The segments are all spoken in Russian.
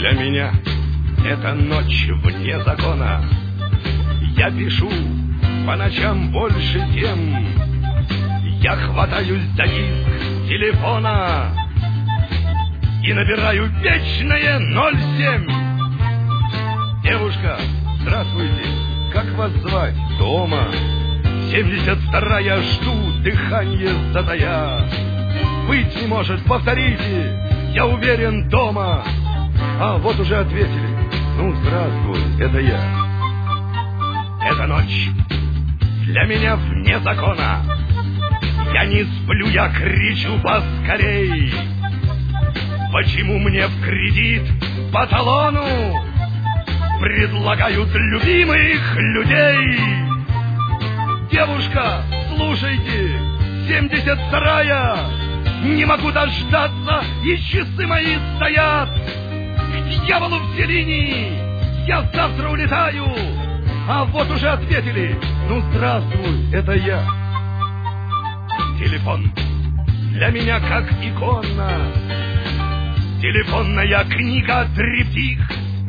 Для меня это ночь вне закона. Я пишу по ночам больше тем. Я хватаюсь за диск телефона и набираю вечное 07. Девушка, здравствуйте, как вас звать? Дома. 72-я, жду, дыхание затая. Быть не может, повторите, я уверен, дома. А вот уже ответили. Ну, здравствуй, это я. Эта ночь для меня вне закона. Я не сплю, я кричу поскорей. Почему мне в кредит по талону предлагают любимых людей? Девушка, слушайте, 72-я, не могу дождаться, и часы мои стоят. К дьяволу все линии, я завтра улетаю. А вот уже ответили. Ну, здравствуй, это я. Телефон для меня как икона. Телефонная книга триптих.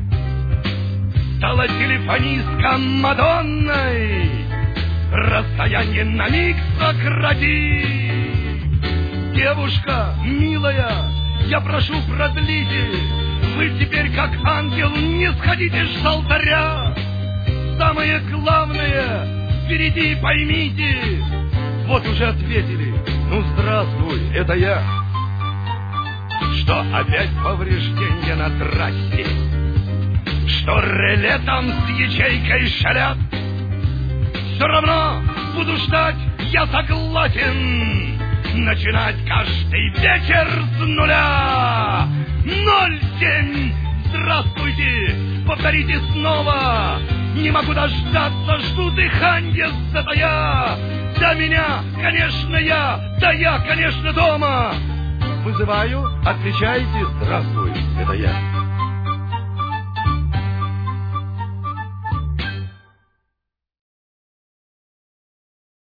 Стала телефонистка Мадонной. Расстояние на миг сократи. Девушка, милая, я прошу, продлите. Вы теперь как ангел, не сходите с алтаря. Самое главное впереди, поймите. Вот уже ответили. Ну, здравствуй, это я. Что опять повреждения на трассе? Что реле там с ячейкой шалят? Все равно буду ждать, я согласен. Начинать каждый вечер с нуля. 07. Здравствуйте, повторите снова. Не могу дождаться, жду дыханья затая. Да меня, конечно, я, да я, конечно, дома. Вызываю, отвечайте, здравствуй.